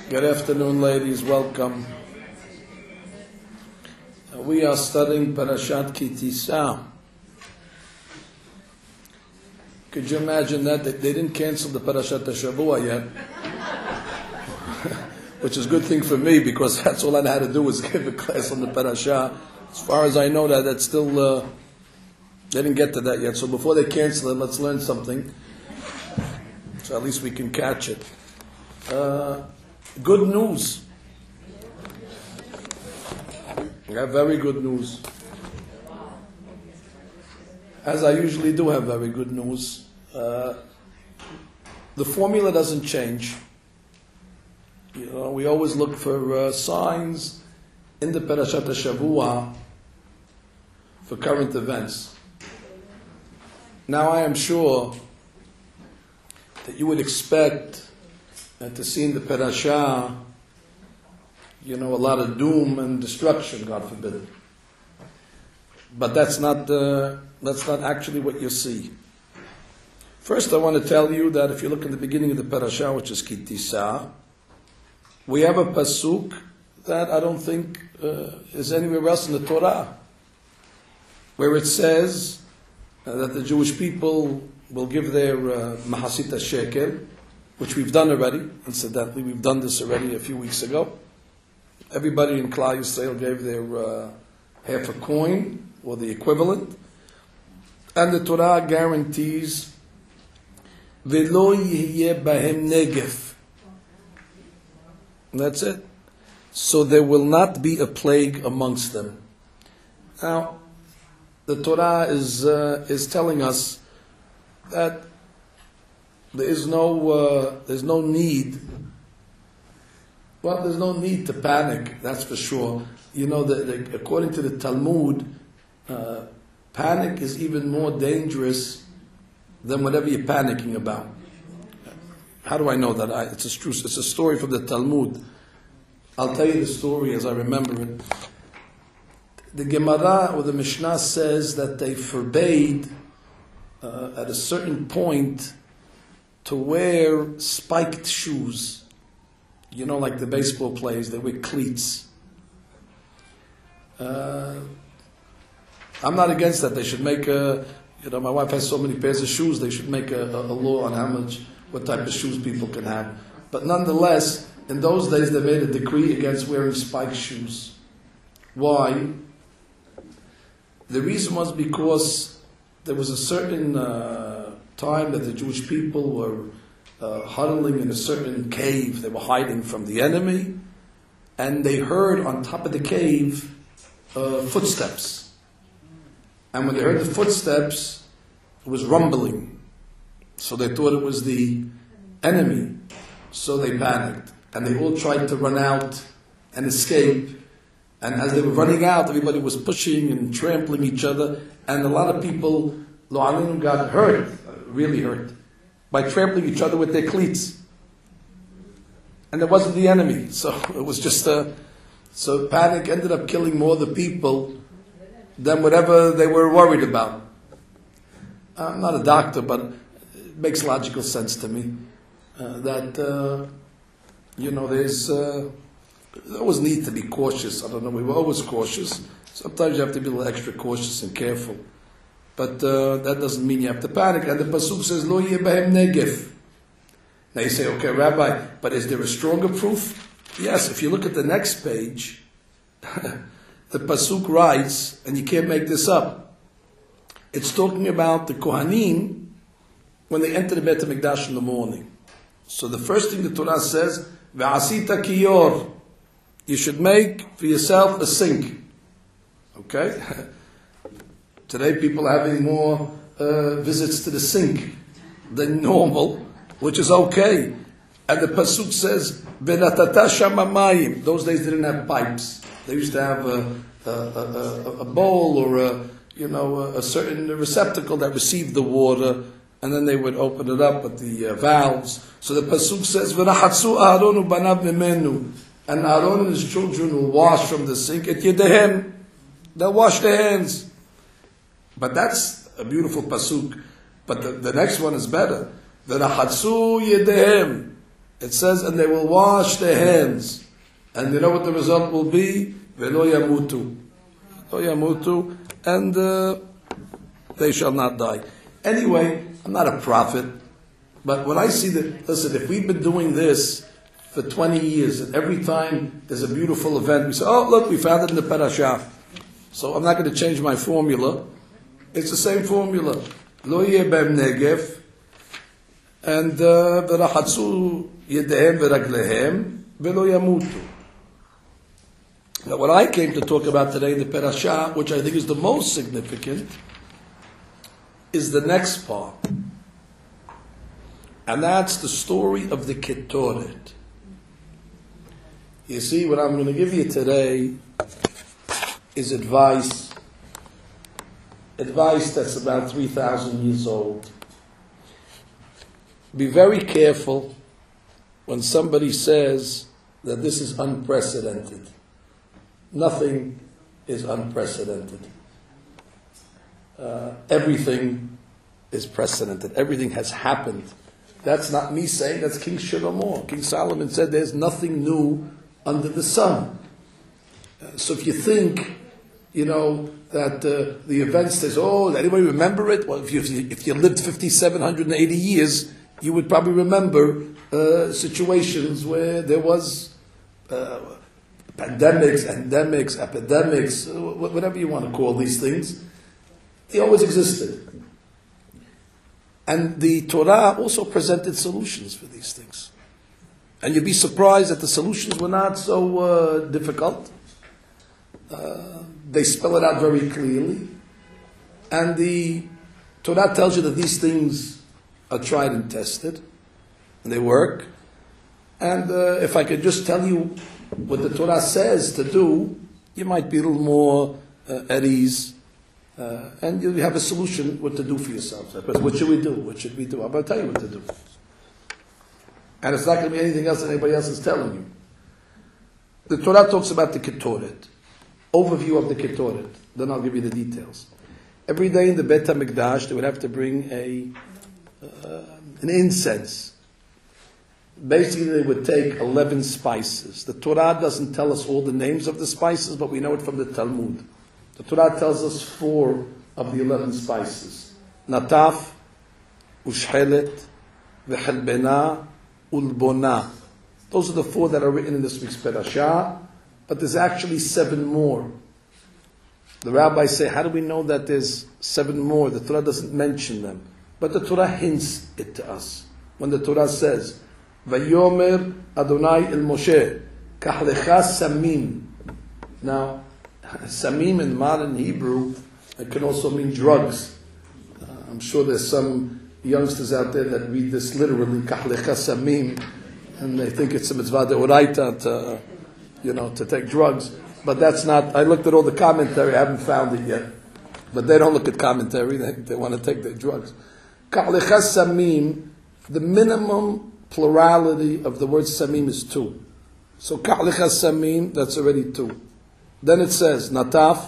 Good afternoon, ladies. Welcome. We are studying Parashat Ki Tisa. Could you imagine that? They didn't cancel the Parashat HaShavua yet. Which is a good thing for me, because that's all I had to do was give a class on the Parashah. As far as I know, that's still, they didn't get to that yet. So before they cancel it, let's learn something. So at least we can catch it. Good news. I have very good news. As I usually do have very good news. The formula doesn't change. You know, we always look for signs in the Parashat HaShavua for current events. Now I am sure that you would expect to see in the Parashah, a lot of doom and destruction, God forbid. But that's not actually what you see. First, I want to tell you that if you look in the beginning of the Parashah, which is Ki Tisa, we have a pasuk that I don't think is anywhere else in the Torah, where it says that the Jewish people will give their Mahasita Shekel, which we've done already. Incidentally, we've done this already a few weeks ago. Everybody in Klal Yisrael gave their half a coin, or the equivalent. And the Torah guarantees, V'lo yihyeh bahem negef. And that's it. So there will not be a plague amongst them. Now, the Torah is telling us that there's no need. Well, there's no need to panic. That's for sure. According to the Talmud, panic is even more dangerous than whatever you're panicking about. How do I know that? It's a story from the Talmud. I'll tell you the story as I remember it. The Gemara or the Mishnah says that they forbade at a certain point to wear spiked shoes. Like the baseball players, they wear cleats. I'm not against that. They should make my wife has so many pairs of shoes, they should make a law on what type of shoes people can have. But nonetheless, in those days they made a decree against wearing spiked shoes. Why? The reason was because there was a certain time that the Jewish people were huddling in a certain cave. They were hiding from the enemy, and they heard on top of the cave footsteps. And when they heard the footsteps, it was rumbling. So they thought it was the enemy. So they panicked, and they all tried to run out and escape. And as they were running out, everybody was pushing and trampling each other, and a lot of people, lo alinu, got hurt, really hurt, by trampling each other with their cleats. And it wasn't the enemy. So it was just so panic ended up killing more of the people than whatever they were worried about. I'm not a doctor, but it makes logical sense to me that, there always need to be cautious. I don't know, we were always cautious. Sometimes you have to be a little extra cautious and careful. But that doesn't mean you have to panic. And the pasuk says, "Lo yihyeh bahem negef." Now you say, "Okay, Rabbi, but is there a stronger proof?" Yes. If you look at the next page, the pasuk writes, and you can't make this up. It's talking about the Kohanim when they enter the Beit HaMikdash in the morning. So the first thing the Torah says, "Ve'asita kiyor." You should make for yourself a sink. Okay. Today people are having more visits to the sink than normal, which is okay. And the pasuk says, "V'natata shama mayim." Those days they didn't have pipes. They used to have a bowl or a certain receptacle that received the water, and then they would open it up with the valves. So the pasuk says, "V'nahatzu Aaron ubanav mimenu," and Aaron and his children will wash from the sink at yedehem. They'll wash their hands. But that's a beautiful pasuk. But the next one is better. V'nahatzu yedehem. It says, and they will wash their hands. And you know what the result will be? Velo yamutu. Velo yamutu. And they shall not die. Anyway, I'm not a prophet. But when I see that, listen, if we've been doing this for 20 years, and every time there's a beautiful event, we say, oh, look, we found it in the parashah. So I'm not going to change my formula. It's the same formula. Lo yeh b'hem negef, and v'rahatzu yedehem v'raglehem, v'lo yamutu. Now what I came to talk about today in the parashah, which I think is the most significant, is the next part. And that's the story of the Ketoret. You see, what I'm going to give you today is advice that's about 3,000 years old. Be very careful when somebody says that this is unprecedented. Nothing is unprecedented. Everything is precedented. Everything has happened. That's not me saying, that's King Shlomo. King Solomon said there's nothing new under the sun. So if you think, that the event says, oh, does anybody remember it? Well, if you lived 5,780 years, you would probably remember situations where there was pandemics, endemics, epidemics, whatever you want to call these things. They always existed. And the Torah also presented solutions for these things. And you'd be surprised that the solutions were not so difficult. They spell it out very clearly. And the Torah tells you that these things are tried and tested. And they work. And if I could just tell you what the Torah says to do, you might be a little more at ease. And you have a solution what to do for yourself. But what should we do? What should we do? I'm going to tell you what to do. And it's not going to be anything else that anybody else is telling you. The Torah talks about the Ketoret. Overview of the Ketoret. Then I'll give you the details. Every day in the Beit HaMikdash, they would have to bring an incense. Basically, they would take 11 spices. The Torah doesn't tell us all the names of the spices, but we know it from the Talmud. The Torah tells us 4 of the 11 spices. Nataf, Ushhelet, V'chelbena, Ulbona. Those are the 4 that are written in this week's parashah, but there's actually 7 more. The rabbis say, how do we know that there's 7 more? The Torah doesn't mention them. But the Torah hints it to us. When the Torah says, Vayomer Adonai el Moshe, Kahlecha Samim. Now, Samim in modern Hebrew, it can also mean drugs. I'm sure there's some youngsters out there that read this literally, Kahlecha Samim, and they think it's a mitzvah deoraita to take drugs. But that's not, I looked at all the commentary, I haven't found it yet. But they don't look at commentary, they want to take their drugs. Kahlecha Samim, the minimum plurality of the word Samim is 2. So Kahlecha Samim, that's already 2. Then it says, Nataf,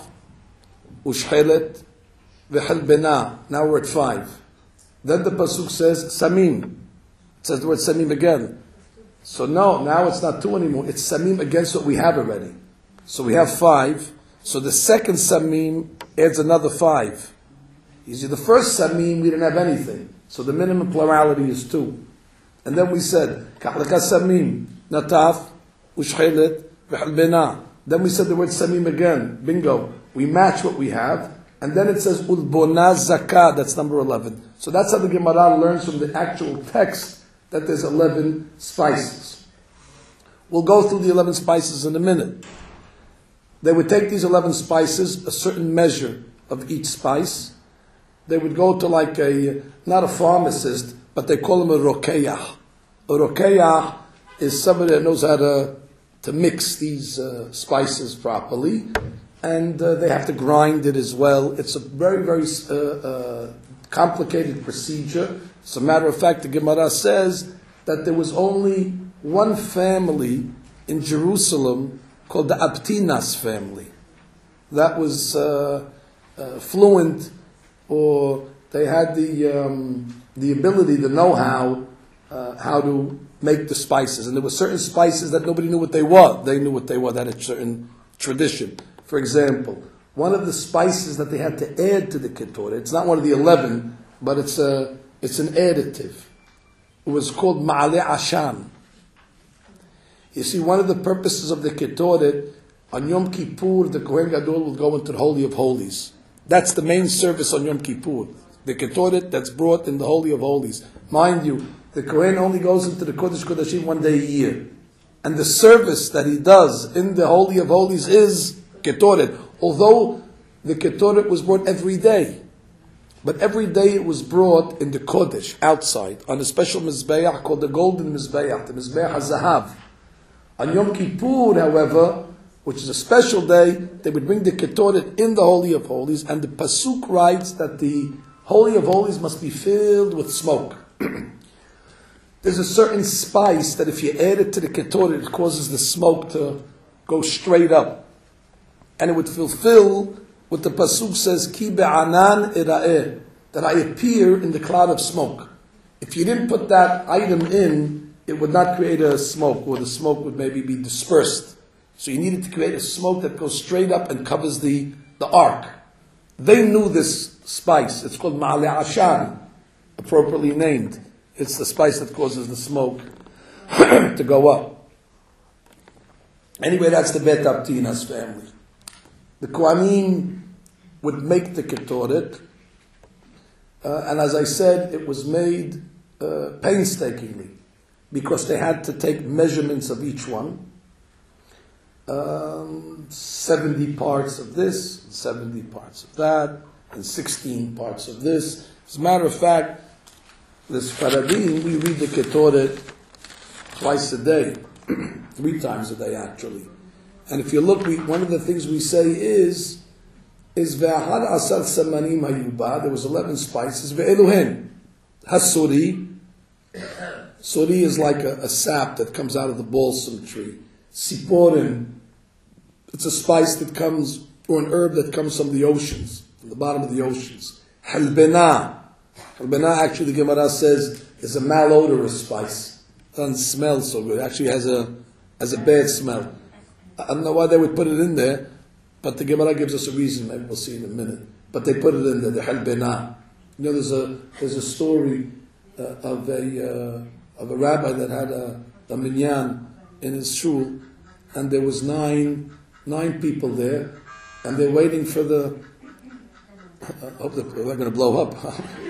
Ushhelet, V'chelbena. Now we're at 5. Then the Pasuk says, Samim. It says the word Samim again. So no, now it's not 2 anymore. It's Samim against what we have already. So we have 5. So the second Samim adds another 5. You see, the first Samim, we didn't have anything. So the minimum plurality is 2. And then we said, Kahlecha Samim, Nataf, Ushhelet, V'chelbena. Then we said the word Samim again. Bingo. We match what we have. And then it says Ulbona Zakah. That's number 11. So that's how the Gemara learns from the actual text that there's 11 spices. We'll go through the 11 spices in a minute. They would take these 11 spices, a certain measure of each spice. They would go to not a pharmacist, but they call him a rokeyah. A rokeyah is somebody that knows how to mix these spices properly, and they have to grind it as well. It's a very, very complicated procedure. As a matter of fact, the Gemara says that there was only one family in Jerusalem called the Abtinas family. That was fluent, or they had the ability, the know-how, how to make the spices. And there were certain spices that nobody knew what they were. They knew what they were. They had a certain tradition. For example, one of the spices that they had to add to the ketoret, it's not one of the 11, but it's an additive. It was called ma'ale ashan. You see, one of the purposes of the ketoret, on Yom Kippur, the Kohen Gadol will go into the Holy of Holies. That's the main service on Yom Kippur. The ketoret that's brought in the Holy of Holies. Mind you, the Kohen only goes into the Kodesh Kodashim one day a year. And the service that he does in the Holy of Holies is ketoret. Although the ketoret was brought every day. But every day it was brought in the Kodesh, outside, on a special Mizbeach called the Golden Mizbeach, the Mizbeach HaZahav. On Yom Kippur, however, which is a special day, they would bring the ketoret in the Holy of Holies, and the Pasuk writes that the Holy of Holies must be filled with smoke. There's a certain spice that if you add it to the ketoret, it causes the smoke to go straight up. And it would fulfill what the Pasuk says, Ki be'anan ira'eh, that I appear in the cloud of smoke. If you didn't put that item in, it would not create a smoke, or the smoke would maybe be dispersed. So you needed to create a smoke that goes straight up and covers the ark. They knew this spice. It's called ma'ale ashan, appropriately named. It's the spice that causes the smoke to go up. Anyway, that's the Bet Abtina's family. The Kohanim would make the ketoret, and as I said, it was made painstakingly, because they had to take measurements of each one. 70 parts of this, 70 parts of that, and 16 parts of this. As a matter of fact, this Faradim, we read the Ketoret twice a day, 3 times a day actually. And if you look, one of the things we say is Ve'ahad asar samanim hayuba, there was 11 spices, Ve'eluhen, Hasuri. Suri is like a sap that comes out of the balsam tree. Siporim, it's a spice that comes, or an herb that comes from the oceans, from the bottom of the oceans. Halbena. Halbena, actually, the Gemara says, is a malodorous spice. It doesn't smell so good. It actually has a bad smell. I don't know why they would put it in there, but the Gemara gives us a reason. Maybe we'll see in a minute. But they put it in there, the halbena. You know, there's a story of a rabbi that had a minyan in his shul, and there was nine people there, and they're waiting for the. I hope they're not going to blow up.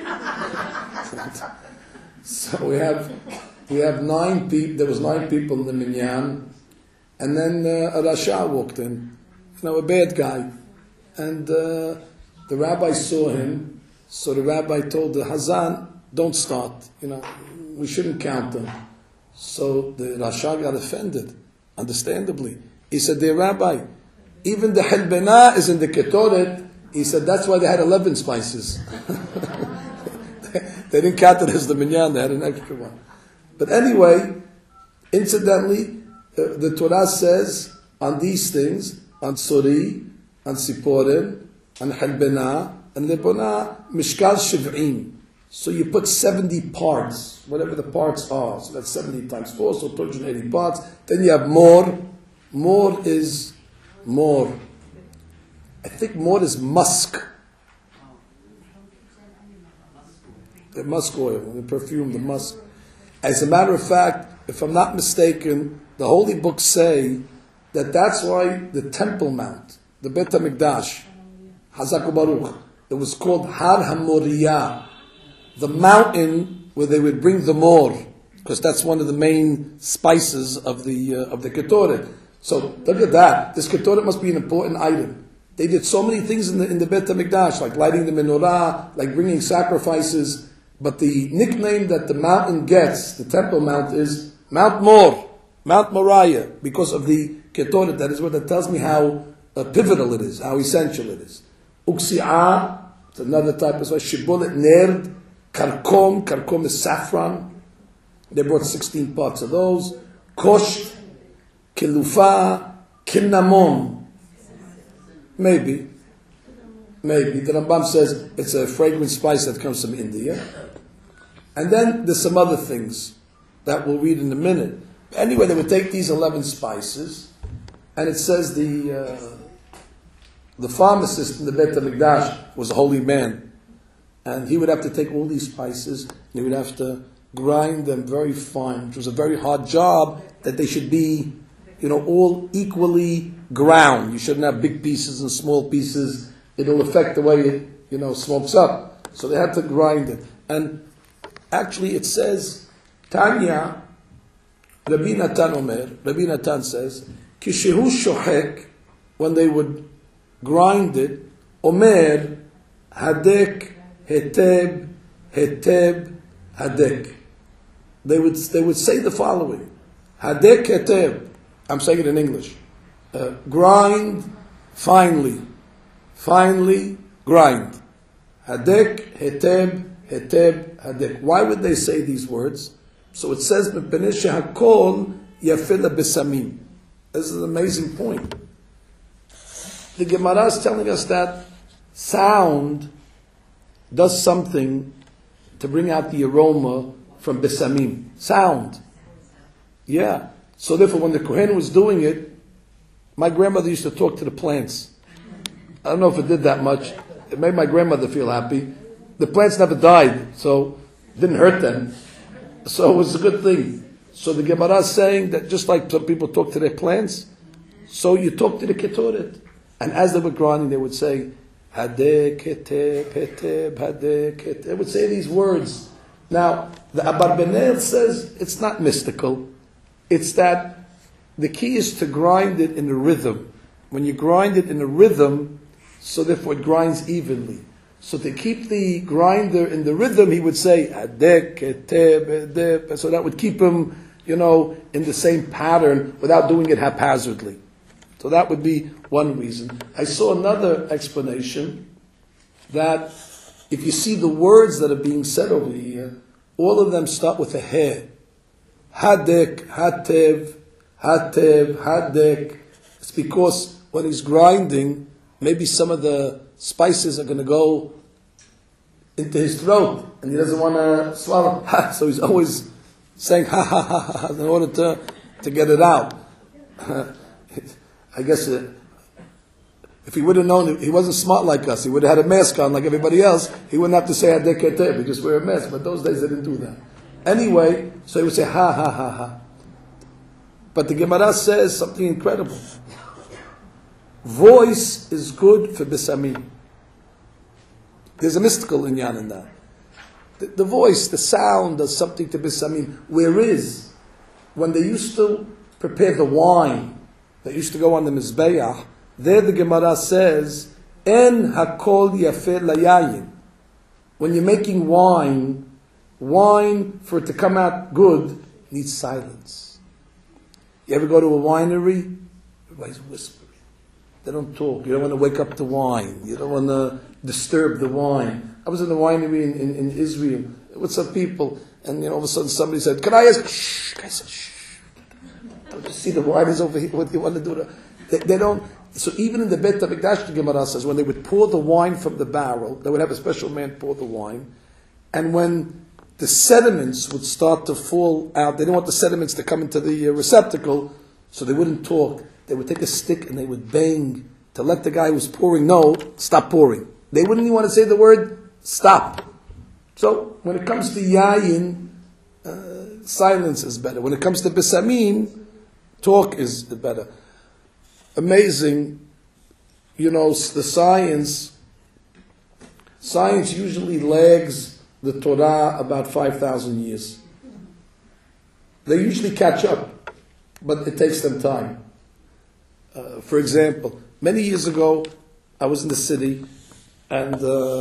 So we have 9 people. There was 9 people in the minyan, and then a rasha walked in, a bad guy, and the rabbi saw him. So the rabbi told the Hazan, "Don't start. We shouldn't count them." So the rasha got offended, understandably. He said, "Dear Rabbi, even the halbena is in the ketoret." He said, "That's why they had 11 spices." They didn't count it as the minyan, they had an extra one. But anyway, incidentally, the Torah says on these things, on suri, on siporim, on halbena, and lebona, mishkal shiv'im. So you put 70 parts, whatever the parts are. So that's 70 times 4, so 280 parts. Then you have more. More is more. I think more is musk. The musk oil, the perfume, the musk. As a matter of fact, if I'm not mistaken, the holy books say that that's why the Temple Mount, the Bet HaMikdash, Hazak Baruch, it was called Har HaMoriyah, the mountain where they would bring the mor, because that's one of the main spices of the ketoret. So look at that. This ketoret must be an important item. They did so many things in the Bet HaMikdash, like lighting the menorah, like bringing sacrifices. But the nickname that the mountain gets, the Temple Mount, is Mount Mor, Mount Moriah, because of the ketoret. That is what that tells me how pivotal it is, how essential it is. Uksi'ah, it's another type of spice. Shibolet nerd, karkom is saffron. They brought 16 parts of those. Kosh, kilufa, kinnamon. Maybe. The Rambam says it's a fragrant spice that comes from India. And then there's some other things. that we'll read in a minute. Anyway, they would take these 11 spices, and it says the pharmacist in the Beit HaMikdash was a holy man, and he would have to take all these spices, and he would have to grind them very fine, which was a very hard job, that they should be, all equally ground. You shouldn't have big pieces and small pieces. It'll affect the way it, smokes up. So they had to grind it. And actually it says, Tanya, Rabbi Natan says, Kishehu shohek, when they would grind it, Omer, Hadek, Heteb, Hadek. They would say the following, Hadek, Heteb, I'm saying it in English, grind finely, grind. Hadek, Heteb, Hadek. Why would they say these words? So it says, Hakol Yafila Besamim. This is an amazing point. The Gemara is telling us that sound does something to bring out the aroma from Besamim. Sound. Yeah. So therefore, when the Kohen was doing it, my grandmother used to talk to the plants. I don't know if it did that much. It made my grandmother feel happy. The plants never died, so it didn't hurt them. So it was a good thing. So the Gemara is saying that just like some people talk to their plants, so you talk to the Ketoret. And as they were grinding, they would say, Hadek, Heteb, Hadek, Heteb. They would say these words. Now, the Abarbanel says it's not mystical. It's that the key is to grind it in a rhythm. When you grind it in a rhythm, so therefore it grinds evenly. So to keep the grinder in the rhythm, he would say, Hadek, Heteb, Hadek. So that would keep him, in the same pattern without doing it haphazardly. So that would be one reason. I saw another explanation that if you see the words that are being said over here, all of them start with a he. Hadek, Hatev, Hadek. It's because when he's grinding, maybe some of the spices are going to go into his throat, and he doesn't want to swallow. So he's always saying ha ha ha ha in order to get it out. I guess if he would have known he wasn't smart like us, he would have had a mask on like everybody else. He wouldn't have to say Hadek Heteb. He just wear a mask. But those days they didn't do that. Anyway, so he would say ha ha ha ha. But the Gemara says something incredible. Voice is good for Besamim. There's a mystical inyan in that. The voice, the sound does something to Besamim. Whereas, when they used to prepare the wine, that used to go on the Mizbeach, there the Gemara says, En hakol yafeh layayin. When you're making wine for it to come out good, needs silence. You ever go to a winery? Everybody's whispering. They don't talk. You don't want to wake up the wine. You don't want to disturb the wine. I was in a winery in Israel with some people, and all of a sudden somebody said, "Can I ask?" Shh. I said, "Shh." Don't you see the wine is over here? What do you want to do? They don't. So even in the Beit HaMikdash, the Gemara says, when they would pour the wine from the barrel, they would have a special man pour the wine, and when the sediments would start to fall out, they didn't want the sediments to come into the receptacle, so they wouldn't talk. They would take a stick and they would bang to let the guy who was pouring know, stop pouring. They wouldn't even want to say the word stop. So when it comes to yayin, silence is better. When it comes to besamim, talk is better. Amazing, the science usually lags the Torah about 5,000 years. They usually catch up, but it takes them time. For example, many years ago, I was in the city, and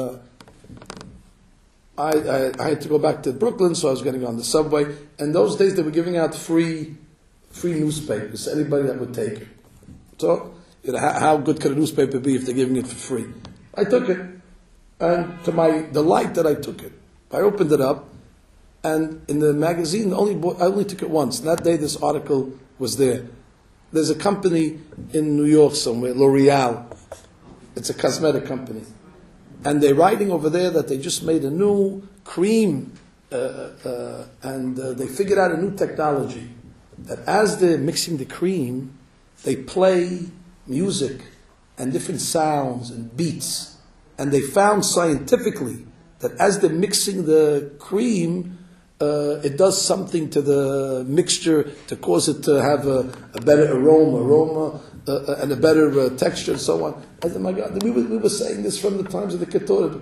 I had to go back to Brooklyn, so I was getting on the subway. And those days, they were giving out free newspapers to anybody that would take it. So, how good could a newspaper be if they're giving it for free? I took it, and to my delight that I took it, I opened it up, and in the magazine, I only took it once. And that day, this article was there. There's a company in New York somewhere, L'Oreal. It's a cosmetic company. And they're writing over there that they just made a new cream and they figured out a new technology that as they're mixing the cream, they play music and different sounds and beats. And they found scientifically that as they're mixing the cream, it does something to the mixture to cause it to have a better aroma, and a better texture and so on. I said, my God, we were saying this from the times of the Ketoret.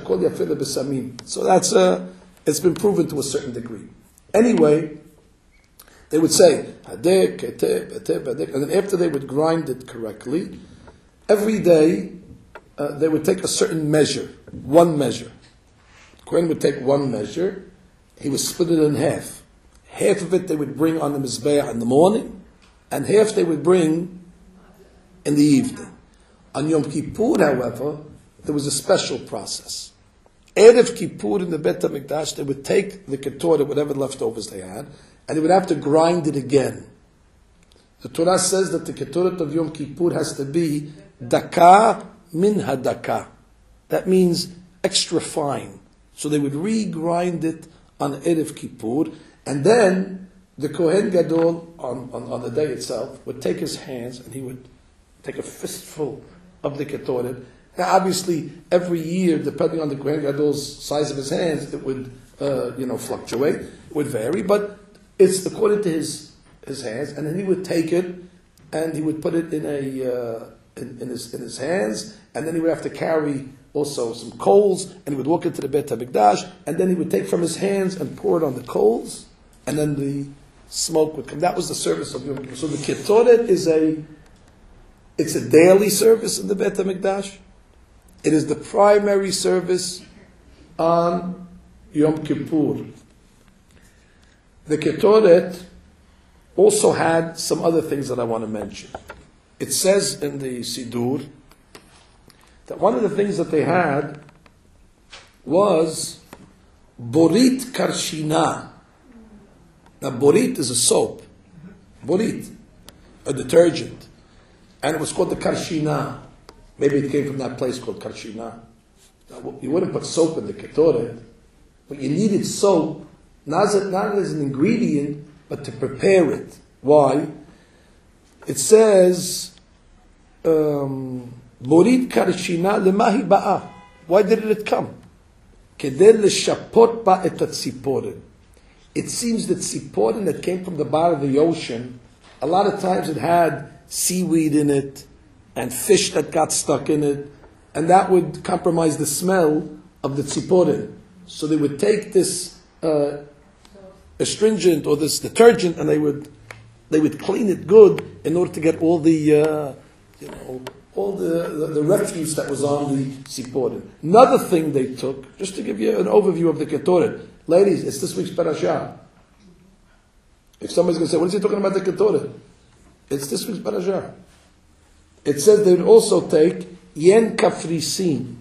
So that's it's been proven to a certain degree. Anyway, they would say, hadek, keteb, eteb, hadek, and then after they would grind it correctly, every day they would take a certain measure, one measure. The Kohen would take one measure, he would split it in half. Half of it they would bring on the Mizbeach in the morning, and half they would bring in the evening. On Yom Kippur, however, there was a special process. Erev Kippur in the Bet HaMikdash, they would take the Ketoret, whatever leftovers they had, and they would have to grind it again. The Torah says that the Ketoret of Yom Kippur has to be Daka min hadaka. That means extra fine. So they would re-grind it on Erev Kippur, and then the Kohen Gadol, on the day itself, would take his hands and he would take a fistful of the Ketoret. Now, obviously, every year, depending on the Kohen Gadol's size of his hands, it would, fluctuate. It would vary, but it's according to his hands. And then he would take it and he would put it in his hands, and then he would have to carry also some coals, and he would walk into the Beit HaMikdash, and then he would take from his hands and pour it on the coals, and then the smoke would come. That was the service of Yom Kippur. So the Ketoret it's a daily service in the Beit HaMikdash. It is the primary service on Yom Kippur. The Ketoret also had some other things that I want to mention. It says in the Sidur that one of the things that they had was Borit Karshina. Now, Borit is a soap. Borit, a detergent. And it was called the Karshina. Maybe it came from that place called Karshina. Now, you wouldn't put soap in the Ketoret, but you needed soap, not as an ingredient, but to prepare it. Why? It says, Borit Karshina lemahi ba'a. Why did it come? Kedel l'shapot ba et tziporin. It seems that tziporin that came from the bottom of the ocean, a lot of times it had seaweed in it, and fish that got stuck in it, and that would compromise the smell of the tziporin. So they would take this astringent or this detergent, and they would clean it good in order to get all the all the refuse that was on the tziporin. Another thing they took, just to give you an overview of the Ketoret, ladies, it's this week's parasha. If somebody's going to say, "What is he talking about the Ketoret?" It's this week's parasha. It says they would also take yen kafrisin,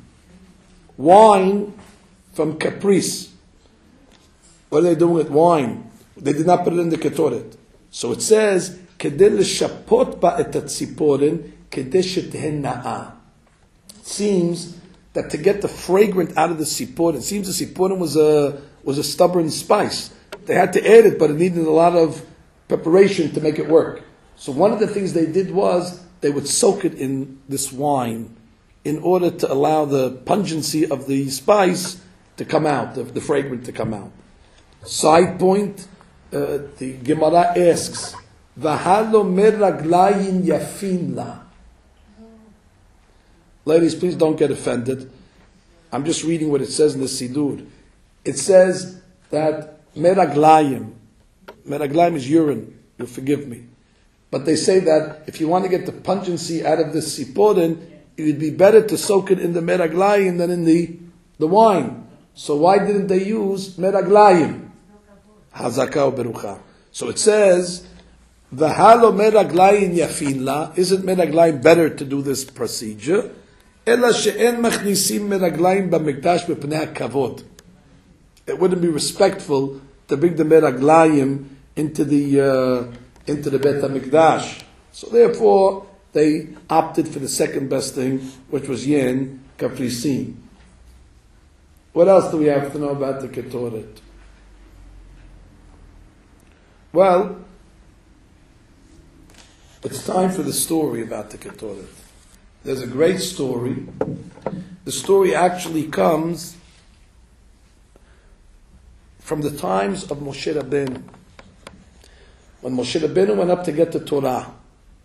wine from Caprice. What are they doing with wine? They did not put it in the Ketoret. So it says, kedel l'shapot ba et tziporin, kedel shetehen na'a. It seems that to get the fragrant out of the tziporin, it seems the tziporin was a stubborn spice. They had to add it, but it needed a lot of preparation to make it work. So one of the things they did was they would soak it in this wine in order to allow the pungency of the spice to come out, the fragrance to come out. Side point, the Gemara asks, V'halo meraglayin yafin la. Ladies, please don't get offended. I'm just reading what it says in the Sidur. It says that meraglayim is urine, you'll forgive me. But they say that if you want to get the pungency out of the tziporin, it would be better to soak it in the meraglayim than in the wine. So why didn't they use meraglayim? Hazaka berucha. So it says, "V'halo meraglayim yafin la." Isn't meraglayim better to do this procedure? Ela she'en machnisim meraglayim b'mikdash b'pnei hakavod. It wouldn't be respectful to bring the meraglayim into the Beit HaMikdash. So therefore, they opted for the second best thing, which was yen kafrisin. What else do we have to know about the Ketoret? Well, it's time for the story about the Ketoret. There's a great story. The story actually comes from the times of Moshe Rabbeinu. When Moshe Rabbeinu went up to get the Torah,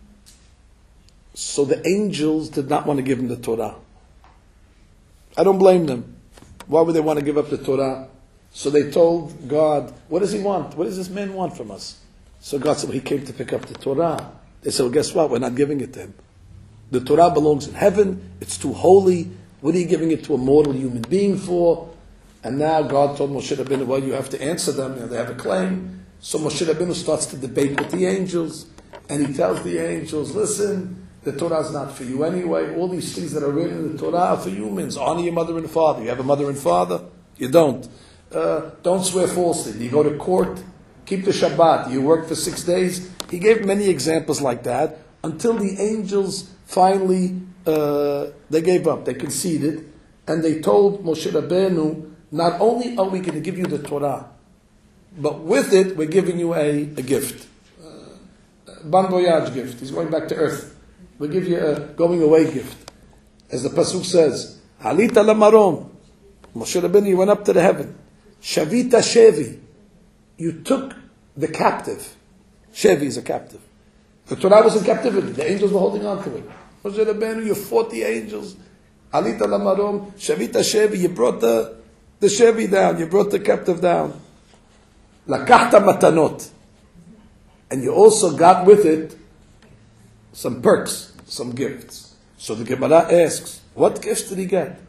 so the angels did not want to give him the Torah. I don't blame them. Why would they want to give up the Torah? So they told God, what does he want? What does this man want from us? So God said, well, he came to pick up the Torah. They said, well, guess what? We're not giving it to him. The Torah belongs in heaven. It's too holy. What are you giving it to a mortal human being for? And now God told Moshe Rabbeinu, well, you have to answer them. You know, they have a claim. So Moshe Rabbeinu starts to debate with the angels. And he tells the angels, listen, the Torah is not for you anyway. All these things that are written in the Torah are for humans. Honor your mother and father. You have a mother and father? You don't. Don't swear falsely. You go to court. Keep the Shabbat. You work for 6 days. He gave many examples like that until the angels finally, they gave up. They conceded. And they told Moshe Rabbeinu, not only are we going to give you the Torah, but with it, we're giving you a gift. Bon voyage gift. He's going back to earth. We'll give you a going away gift. As the Pasuk says, Halita lamarom. Moshe Rabbeinu, you went up to the heaven. Shavita shevi. You took the captive. Shevi is a captive. The Torah was in captivity. The angels were holding on to it. Moshe Rabbeinu, you fought the angels. Halita lamarom. Shavita shevi. You brought the shevi down. You brought the captive down. Lakachta matanot. And you also got with it some perks, some gifts. So the Gemara asks, what gifts did he get?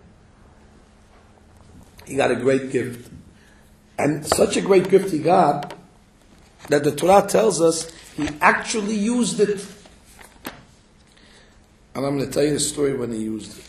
He got a great gift. And such a great gift he got, that the Torah tells us he actually used it. And I'm going to tell you the story when he used it.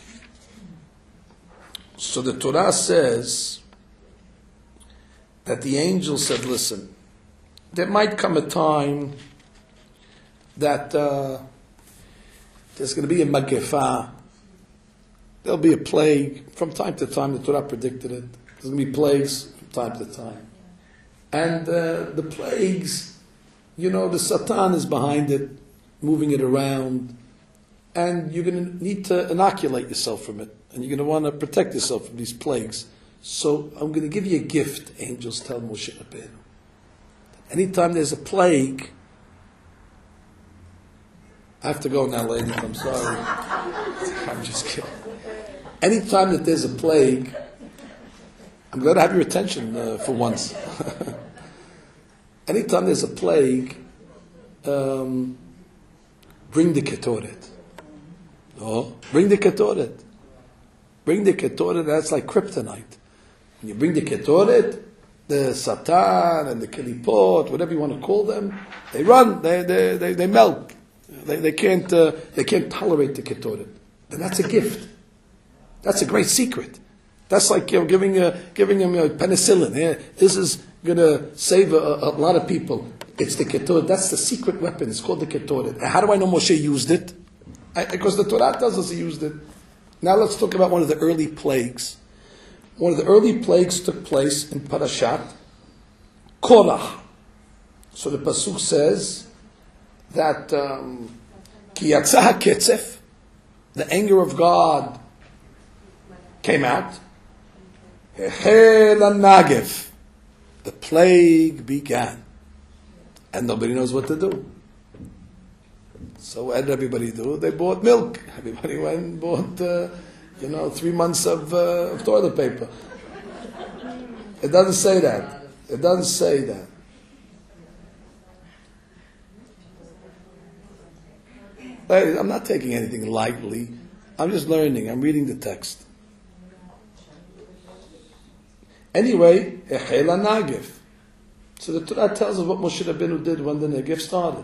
So the Torah says that the angel said, listen, there might come a time that there's going to be a Magefa. There'll be a plague. From time to time, the Torah predicted it. There's going to be plagues from time to time. And the plagues, the Satan is behind it, moving it around. And you're going to need to inoculate yourself from it. And you're going to want to protect yourself from these plagues. So I'm going to give you a gift, angels tell Moshe Rabbeinu. Anytime there's a plague, I have to go now, ladies, I'm sorry. I'm just kidding. Anytime that there's a plague, I'm going to have your attention for once. Anytime there's a plague, bring the Ketoret. Oh, bring the Ketoret. Bring the Ketoret, that's like kryptonite. When you bring the Ketoret, the Satan and the Kelipot, whatever you want to call them, they run, they melt. They can't tolerate the Ketoret. And that's a gift. That's a great secret. That's like giving him penicillin. This is going to save a lot of people. It's the Ketoret. That's the secret weapon. It's called the Ketoret. How do I know Moshe used it? Because the Torah tells us he used it. Now let's talk about one of the early plagues. One of the early plagues took place in Parashat Korach. So the Pasuk says that Ki yatzah ketzef, the anger of God came out. Hechel nagev, the plague began. And nobody knows what to do. So what did everybody do? They bought milk. Everybody went and bought 3 months of toilet paper. It doesn't say that. It doesn't say that. I'm not taking anything lightly. I'm just learning. I'm reading the text. Anyway, Echel Nagev. So the Torah tells us what Moshe Rabbeinu did when the Negev started.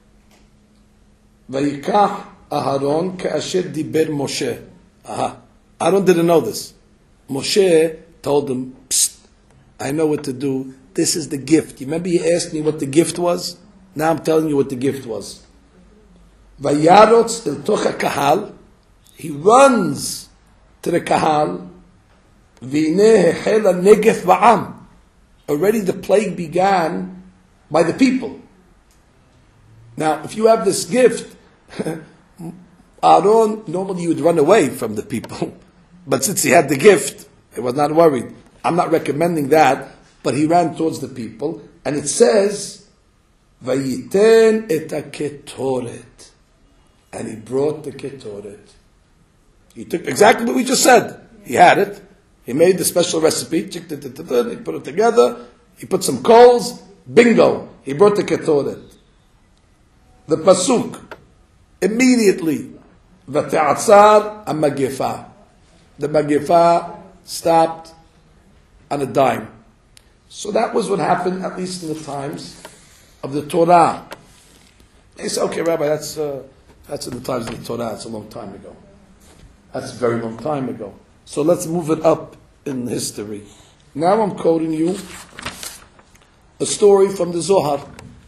Vayikach Aharon ka'asher diber Moshe. Aaron didn't know this. Moshe told him, psst, I know what to do. This is the gift. You remember you asked me what the gift was? Now I'm telling you what the gift was. Vayarotz el toch kahal. He runs to the kahal. V'ineh hechel negef ba'am. Already the plague began by the people. Now, if you have this gift, Aaron, normally you would run away from the people. But since he had the gift, he was not worried. I'm not recommending that, but he ran towards the people. And it says, Vayiten et ha-ketoret. And he brought the ketoret. He took exactly what we just said. He had it. He made the special recipe. He put it together. He put some coals. Bingo. He brought the ketoret. The pasuk. Immediately. V'te'atzar ha-magifa. The magifa stopped on a dime. So that was what happened, at least in the times of the Torah. They say, okay, Rabbi, that's in the times of the Torah. It's a long time ago. That's a very long time ago. So let's move it up in history. Now I'm quoting you a story from the Zohar.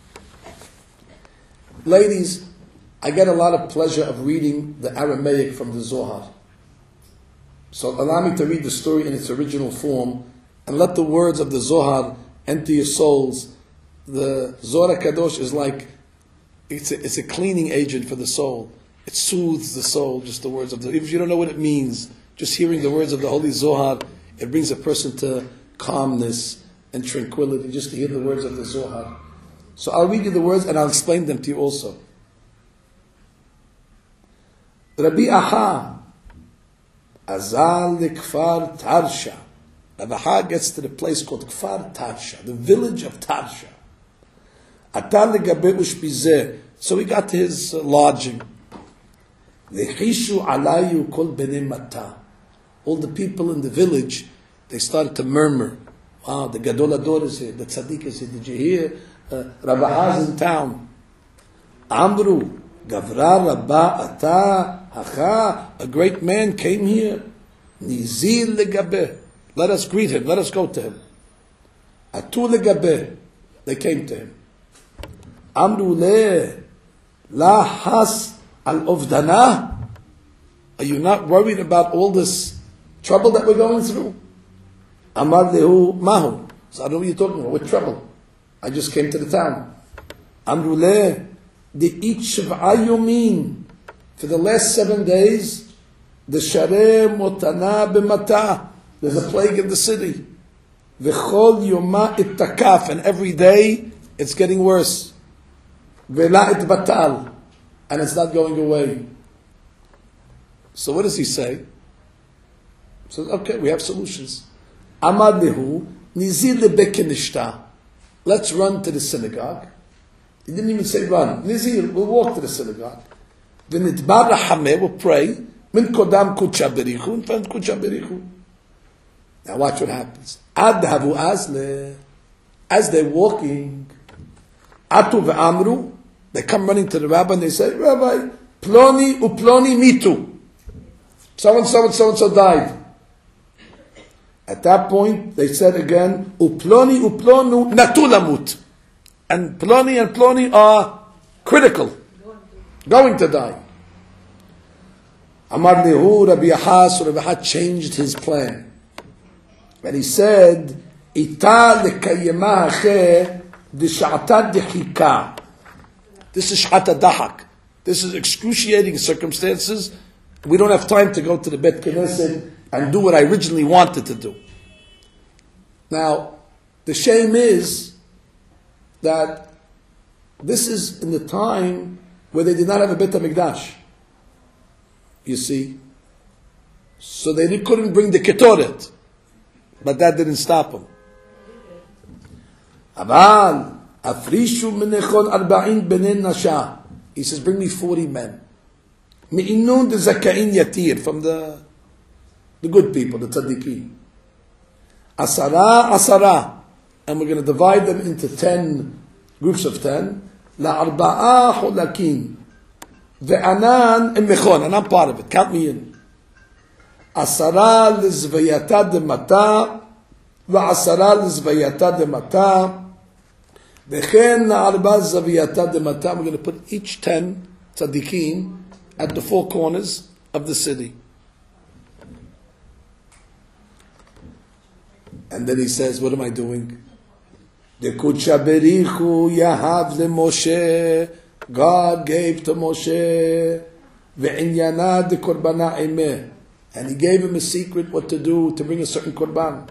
Ladies, I get a lot of pleasure of reading the Aramaic from the Zohar. So allow me to read the story in its original form and let the words of the Zohar enter your souls. The Zohar Kadosh is like, it's a cleaning agent for the soul. It soothes the soul, just the words of the, if you don't know what it means, just hearing the words of the Holy Zohar, it brings a person to calmness and tranquility, just to hear the words of the Zohar. So I'll read you the words and I'll explain them to you also. Rabbi Aha Azal Kfar Tarsha. Rabbi Aha gets to the place called Kfar Tarsha, the village of Tarsha. Atal legabe ushpizeh. So he got to his lodging. V'chishu alayu kol bnei mata. All the people in the village, they started to murmur. Wow, the Gadol Ador is here, the Tzaddik is here. Did you hear? Rabbi Aha's in town. Amru, Gavra Rabba Ata Hacha, a great man came here. Nizir legabe. Let us greet him, let us go to him. Atu legabe. They came to him. Amru le la has al ovdana. Are you not worried about all this trouble that we're going through? Amar lehu mahu. So I don't know what you're talking about. What trouble? I just came to the town. Amru le the each shiv'a yomin. For the last 7 days, the shareh motana b'mata. There's a plague in the city. V'chol yoma ittakaf. And every day, it's getting worse. V'la itbatal. And it's not going away. So what does he say? He says, okay, we have solutions. Amar lehu, nizir lebekenishta. Let's run to the synagogue. He didn't even say run. Nizir, we'll walk to the synagogue. V'nitbar rahameh, we'll pray. Min kodam kucha berichu, in front of kucha berichu. Now watch what happens. Ad havu azle. As they're walking, atu ve'amru, they come running to the rabbi and they say, Rabbi, ploni uploni mitu. So-and-so died. At that point, they said again, uploni uplonu natulamut. And ploni are critical. Going to die. Amar lehu Rabbi Aha, so Rabbi Aha changed his plan. And he said, Ita lekayema hache d'sha'ata d'chika. This is sh'ata dahak. This is excruciating circumstances. We don't have time to go to the Bet Knesset and do what I originally wanted to do. Now, the shame is that this is in the time where they did not have a Bet HaMikdash. You see? So they couldn't bring the Ketoret. But that didn't stop them. Aval, afrishu minechon arba'in benen nasha. He says, bring me 40 men. Mi'inun de zakain yatir, from the good people, the tzaddikim. Asara. And we're going to divide them into 10 groups of 10. La arba'a hulakin. Ve'anan emechon. And I'm part of it. Count me in. Asara lizvayata de mata. Ve'asara lizvayata de mata. Ve'chen la'arba zaviyata de mata. We're going to put each 10 tzaddikim at the 4 corners of the city. And then he says, what am I doing? The Kudsha Berichu Yahav le Moshe. God gave to Moshe ve'inyana de korbana imeh, and He gave him a secret what to do to bring a certain korban.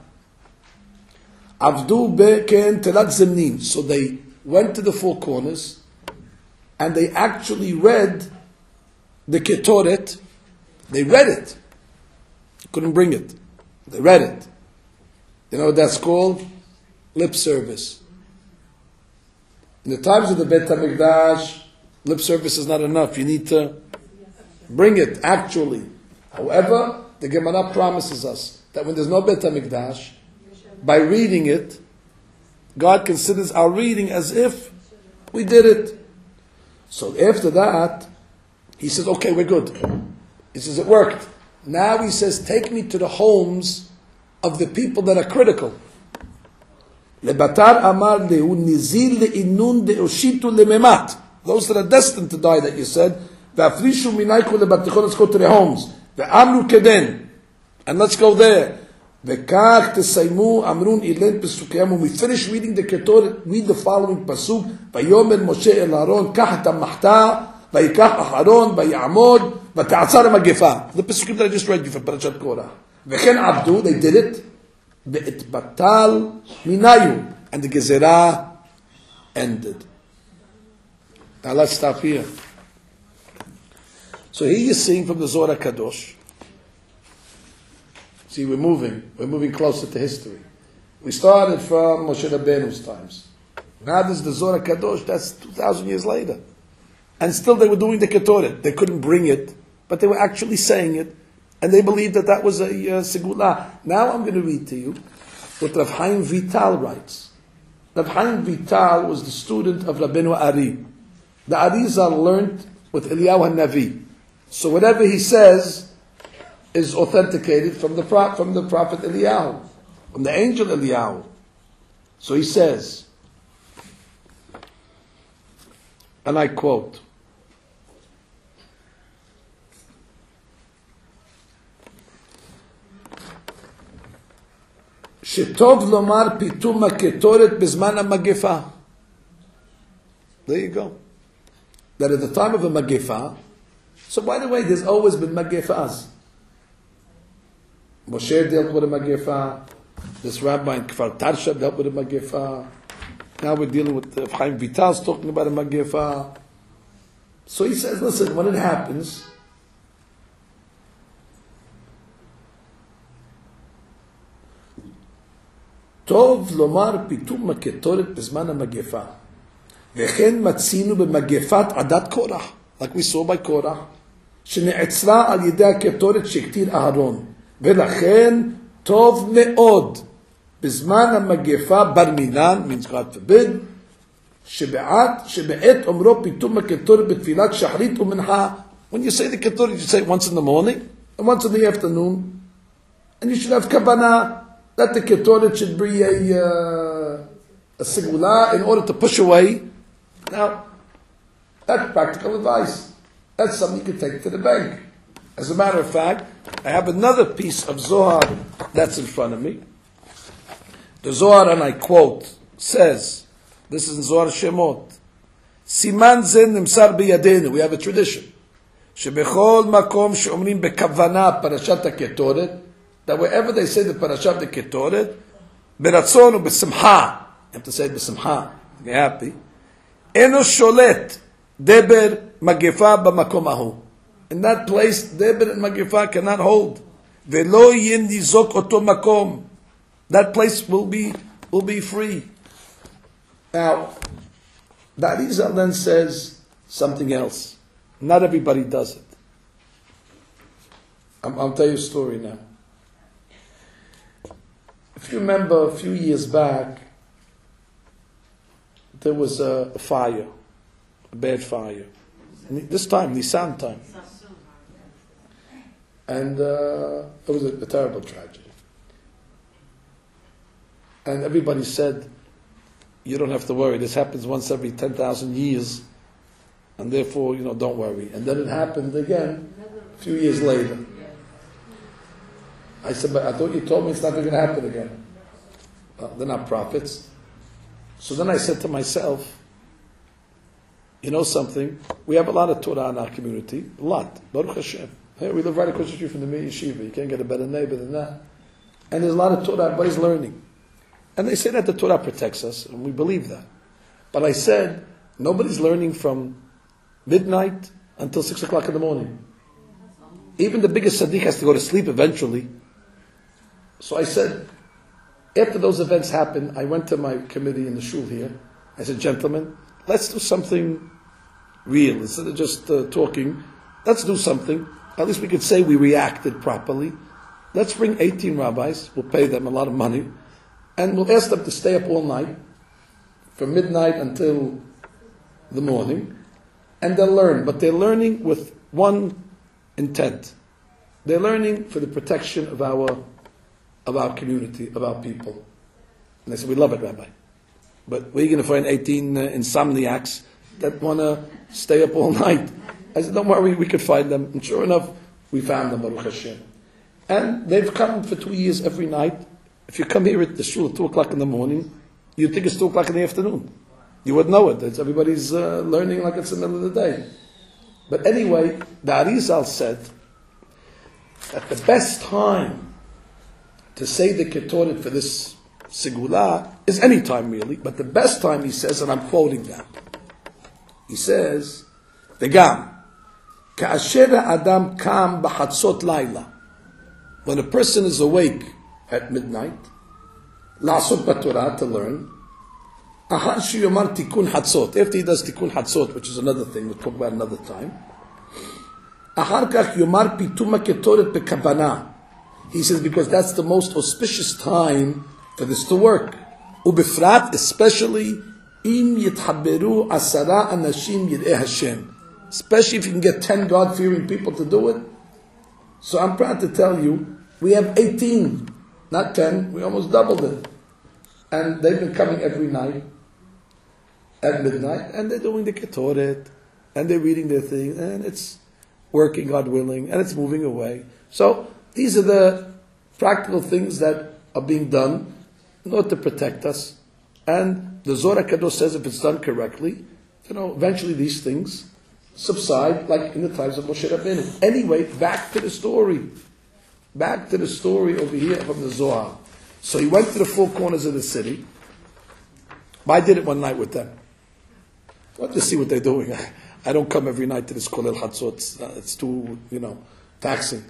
Avdu beken telat zemnin. So they went to the four corners, and they actually read the Ketoret. They read it. Couldn't bring it. They read it. You know what that's called? Lip service. In the times of the Beit HaMikdash, lip service is not enough. You need to bring it, actually. However, the Gemara promises us that when there's no Beit HaMikdash, by reading it, God considers our reading as if we did it. So after that, He says, okay, we're good. He says, it worked. Now He says, take me to the homes of the people that are critical. Lebatar amar lehu nizir le'inun de'oshitu le'memat. Those that are destined to die, that you said. Ve'afrishu minayku le'batichon, let's go to their homes. Ve'amru keden, and let's go there. Ve'kach tesaymu amrun ilen pesukiyam. When we finish reading the Ketoret, read the following pasuk. Vayomer Moshe el Aaron, kach et ha'machta, vayikach Aharon, vayamod, vata'atzar ha'magefa. The pasukim that I just read you from Parashat Korah. Ve'chen abdu, they did it. Ve'etbatal minayu, and the gezerah ended. Now let's stop here. So here you're seeing from the Zohar Kadosh. See, we're moving closer to history. We started from Moshe Rabbeinu's times. Now there's the Zohar Kadosh, that's 2,000 years later. And still they were doing the Ketoret. They couldn't bring it, but they were actually saying it. And they believed that that was a segula. Now I'm going to read to you what Rav Chaim Vital writes. Rav Chaim Vital was the student of Rabbeinu Ari. The Arizal learned with Eliyahu HaNavi. So whatever he says is authenticated from the prophet Eliyahu, from the angel Eliyahu. So he says, and I quote, Shetov lomar pitum haketoret bezman hamagefa. There you go. That at the time of a magefa, so by the way, there's always been magefas. Moshe dealt with a magefa. This rabbi in Kfar Tarsha dealt with a magefa. Now we're dealing with Chaim Vital's talking about a magefa. So he says, listen, when it happens, טוב לומר פיתום הקטורת בזמן המגפה. וכן מצינו במגפת עדת קורח, like we saw by קורח, שנעצרה על ידי הקטורת שהקטיר אהרון. ולכן טוב מאוד בזמן המגפה בר מינן, means God forbid, שבעת אומרו פיתום הקטורת בתפילת שחרית ומנחה. When you say the קטורת, you say it once in the morning and once in the afternoon. And you should have כוונה that the Ketoret should be a segula in order to push away. Now, that's practical advice. That's something you can take to the bank. As a matter of fact, I have another piece of Zohar that's in front of me. The Zohar, and I quote, says, this is in Zohar Shemot, Siman zen nimsar biyadenu. We have a tradition. Shebechol makom sheomrim bekavana parashat ha-Ketoret, that wherever they say the parashat the Ketoret, beratzon or besimcha, you have to say besimcha, be happy. Eno sholet deber magefa b'makom ahu. In that place, deber and magefa cannot hold. Velo yin nizok oto makom. That place will be free. Now, the Arizal then says something else. Not everybody does it. I'll tell you a story now. If you remember, a few years back, there was a fire, a bad fire. This time, Nisan time. And it was a terrible tragedy. And everybody said, you don't have to worry, this happens once every 10,000 years, and therefore, don't worry. And then it happened again, a few years later. I said, but I thought you told me it's not going to happen again. Well, they're not prophets. So then I said to myself, you know something? We have a lot of Torah in our community. A lot. Baruch Hashem. Hey, we live right across the street from the Mir Yeshiva. You can't get a better neighbor than that. And there's a lot of Torah. Everybody's learning. And they say that the Torah protects us, and we believe that. But I said, nobody's learning from midnight until 6 o'clock in the morning. Even the biggest tzaddik has to go to sleep eventually. So I said, after those events happened, I went to my committee in the shul here. I said, gentlemen, let's do something real. Instead of just talking, let's do something. At least we could say we reacted properly. Let's bring 18 rabbis. We'll pay them a lot of money. And we'll ask them to stay up all night, from midnight until the morning. And they'll learn. But they're learning with one intent. They're learning for the protection of our community, of our people. And they said, we love it, Rabbi. But where are you going to find 18 insomniacs that want to stay up all night? I said, don't worry, we could find them. And sure enough, we found them, Baruch Hashem. And they've come for 2 years every night. If you come here at the shul at 2 o'clock in the morning, you'd think it's 2 o'clock in the afternoon. You would know it. Everybody's learning like it's the middle of the day. But anyway, the Arizal said that the best time to say the Ketoret for this Segula is any time really, but the best time, he says, and I'm quoting that, he says, V'gam, Ka'asher Adam kam b'chatzot laila, when a person is awake at midnight, la'asot b'torah, to learn, ahar sheyomar tikun hatzot, after he does tikun hatzot, which is another thing, we'll talk about another time, ahar kach yomar pituma ketoret b'kavanah, he says, because that's the most auspicious time for this to work. Ubifrat, especially, im yithaberu asara anashim yireh Hashem. Especially if you can get 10 God-fearing people to do it. So I'm proud to tell you, we have 18, not 10, we almost doubled it. And they've been coming every night, at midnight, and they're doing the Ketoret, and they're reading their thing, and it's working, God willing, and it's moving away. So, these are the practical things that are being done in order to protect us. And the Zohar HaKadosh says if it's done correctly, eventually these things subside, like in the times of Moshe Rabbeinu. Anyway, back to the story. Back to the story over here from the Zohar. So he went to the four corners of the city. I did it one night with them. I want to see what they're doing. I don't come every night to this Kolel Chatzot. It's too, taxing.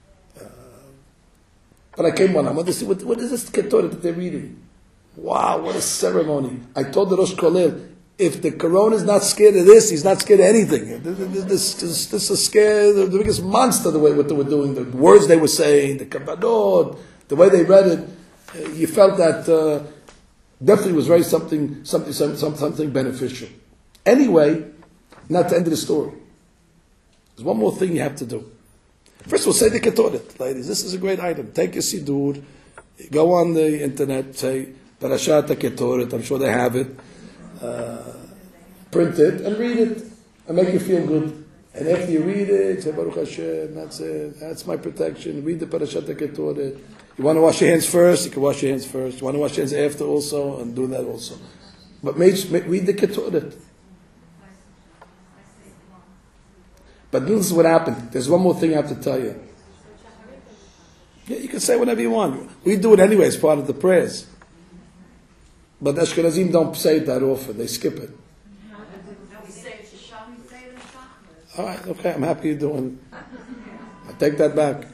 But I came one. I wanted to see what is this Ketoret that they're reading. Wow, what a ceremony! I told the Rosh Kolel, if the Corona is not scared of this, he's not scared of anything. This is scared of the biggest monster. The way what they were doing, the words they were saying, the kabadot, the way they read it, you felt that definitely was very something beneficial. Anyway, not the end of the story. There's one more thing you have to do. First, we'll say the Ketoret, ladies. This is a great item. Take your Sidur, go on the internet, say Parashat Ketoret. I'm sure they have it. Print it and read it, and make you feel good. And after you read it, say Baruch Hashem. That's it. That's my protection. Read the Parashat Ketoret. You want to wash your hands first? You can wash your hands first. You want to wash your hands after also, and do that also. But read the Ketoret. But this is what happened. There's one more thing I have to tell you. Yeah, you can say whatever you want. We do it anyway as part of the prayers. But Ashkenazim don't say it that often. They skip it. All right, okay. I'm happy you're doing. I take that back.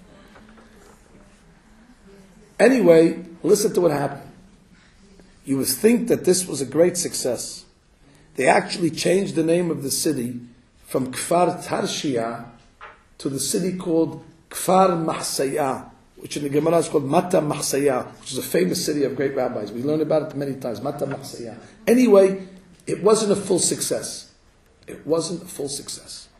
Anyway, listen to what happened. You would think that this was a great success. They actually changed the name of the city from Kfar Tarshiya to the city called Kfar Mahsaya, which in the Gemara is called Mata Mahsaya, which is a famous city of great rabbis. We learned about it many times, Mata Mahsaya. Anyway, it wasn't a full success. It wasn't a full success.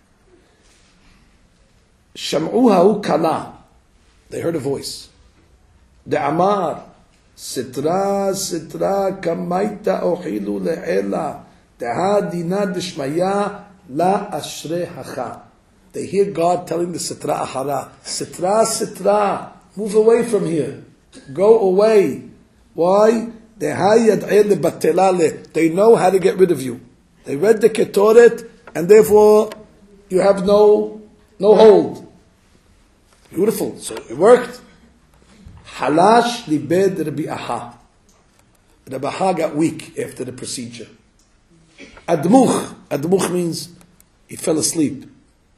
Sham'uha kala. They heard a voice. The Amar, Sitra, Sitra, Kamaita Ohilu Le'ela, Deha Dina Dishmaya, La Ashrehacha. They hear God telling the Sitra Ahara, Sitra, Sitra, move away from here. Go away. Why? They know how to get rid of you. They read the Ketoret, and therefore you have no hold. Beautiful. So it worked. Halash libed Rabbi Aha. Rabbi Aha got weak after the procedure. Admuch means he fell asleep.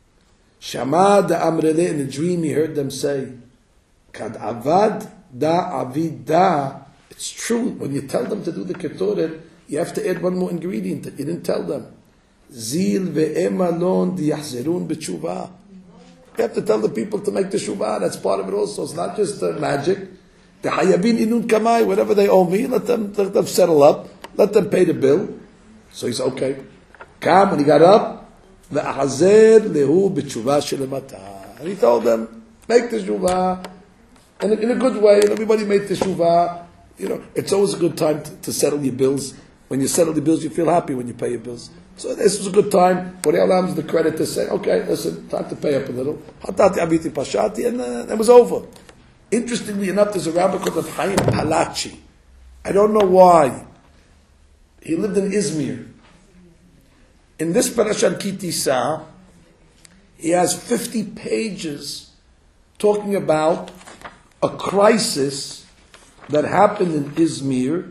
Shama da amrele, in a dream he heard them say, Kad avad da avid da. It's true, when you tell them to do the Ketoret, you have to add one more ingredient that you didn't tell them. Zil ve'emalon diyahzerun b'tshuva. You have to tell the people to make the shuvah. That's part of it also. It's not just magic. The hayabin inun kamai, whatever they owe me, let them settle up. Let them pay the bill. So he said, okay. Come, when he got up, ve'ahazer lehu b'tshuva shelemata. And he told them, make the shuvah in a good way. And everybody made the shuvah. You know, it's always a good time to settle your bills. When you settle the bills, you feel happy when you pay your bills. So this was a good time for the Olam's the credit to say, okay, listen, time to pay up a little. Hatati abiti pashati, and it was over. Interestingly enough, there's a rabbi called Chaim Palachi. I don't know why. He lived in Izmir. In this Parashat Ki Tisa, he has 50 pages talking about a crisis that happened in Izmir.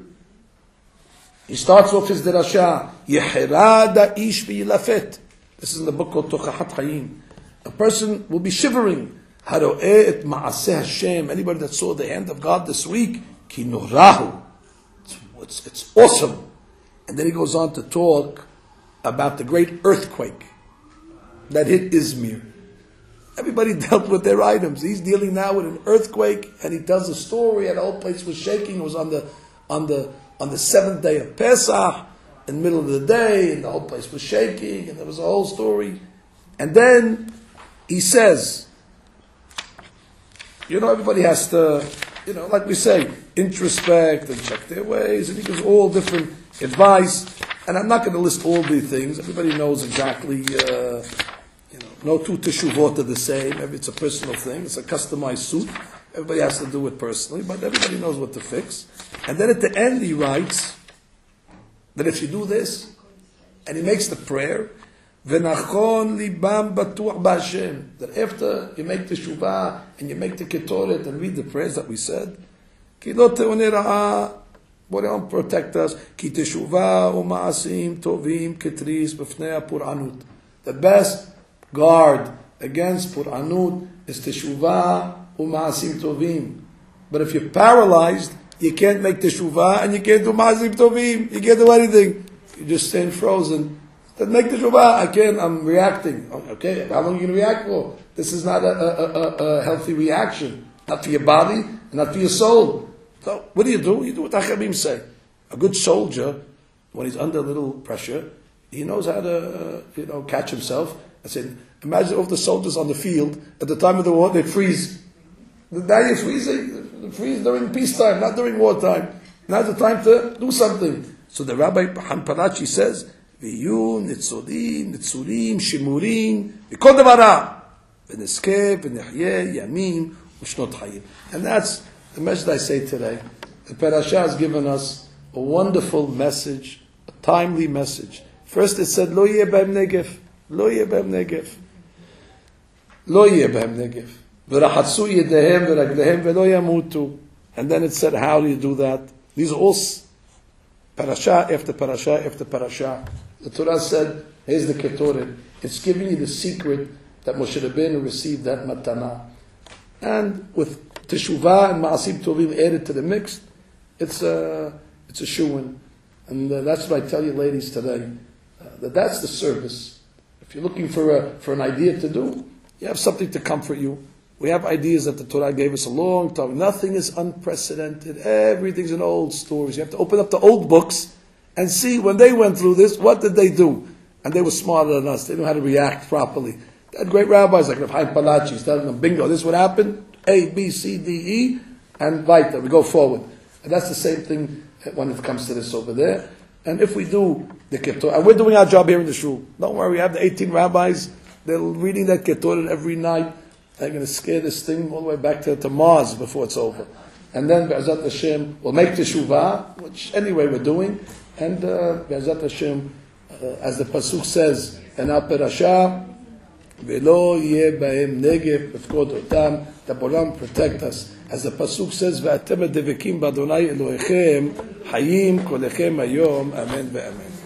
He starts off his derasha, Yehirada ish v'yilafet. This is in the book called Tochahat Hayim. A person will be shivering. Haro'eh et ma'aseh Hashem. Anybody that saw the hand of God this week, ki norahu. It's awesome. And then he goes on to talk about the great earthquake that hit Izmir. Everybody dealt with their items. He's dealing now with an earthquake, and he tells a story, and the whole place was shaking. It was on the 7th day of Pesach, in the middle of the day, and the whole place was shaking, and there was a whole story. And then he says, everybody has to, like we say, introspect and check their ways, and he gives all different advice. And I'm not going to list all the things. Everybody knows exactly, no two teshuvot are the same. It's a personal thing. It's a customized suit. Everybody has to do it personally, but everybody knows what to fix. And then at the end he writes that if you do this, and he makes the prayer, v'nachon libam batuach b'Hashem, that after you make the shuvah and you make the ketoret and read the prayers that we said, ki lo te'oneh ra'ah, Boreon protect us, ki teshuvah u'ma'asim tovim ketris b'fnei ha'pur'anut. The best guard against pur'anut is teshuvah u'ma'asim tovim. But if you're paralyzed, you can't make teshuvah and you can't do ma'asim tovim. You can't do anything. You just stand frozen. Then make teshuvah. I'm reacting. Okay, how long are you going to react for? This is not a healthy reaction. Not for your body, not for your soul. So what do? You do what Achamim say. A good soldier, when he's under a little pressure, he knows how to catch himself. I said, imagine if the soldiers on the field at the time of the war, they'd freeze. Now you're freezing. You freeze during peacetime, not during wartime. Now's the time to do something. So the Rabbi Hanpalachi says, V'yu nitzodim, nitzurim, shimurim, v'kol devara, v'neskeh, v'nehyeh, yamim, u'shnot hayim. And that's the message I say today. The Parashah has given us a wonderful message, a timely message. First it said, Lo yeh b'hem negev. Lo yeh b'hem negev. Lo yeh b'hem negev. V'rachatzu yedehem v'raglehem v'lo yamutu. And then it said, how do you do that? These are all parasha after parasha after parasha. The Torah said, here's the Ketoret. It's giving you the secret that Moshe Rabbeinu received that matana. And with Teshuvah and Ma'asim Tovim added to the mix, it's a shoo-in. And that's what I tell you ladies today, that's the service. If you're looking for an idea to do, you have something to comfort you. We have ideas that the Torah gave us a long time. Nothing is unprecedented. Everything's in old stories. You have to open up the old books and see when they went through this, what did they do? And they were smarter than us. They knew how to react properly. They had great rabbis like Rav Chaim Palachi telling them, bingo, this is what happened. A, B, C, D, E, and weiter. We go forward. And that's the same thing when it comes to this over there. And if we do the Ketoret, and we're doing our job here in the shul. Don't worry, we have the 18 rabbis. They're reading that Ketoret every night. They're going to scare this thing all the way back to Mars before it's over. and then Be'ezat Hashem we'll make teshuvah, which anyway we're doing, and Be'ezat Hashem, as the pasuk says in our parasha, V'lo yeh b'hem negev b'fkod otam, the Bolam protect us. As the pasuk says, V'atem devekim b'Adonai Elohechem, hayim kolechem hayom, amen ve'amen.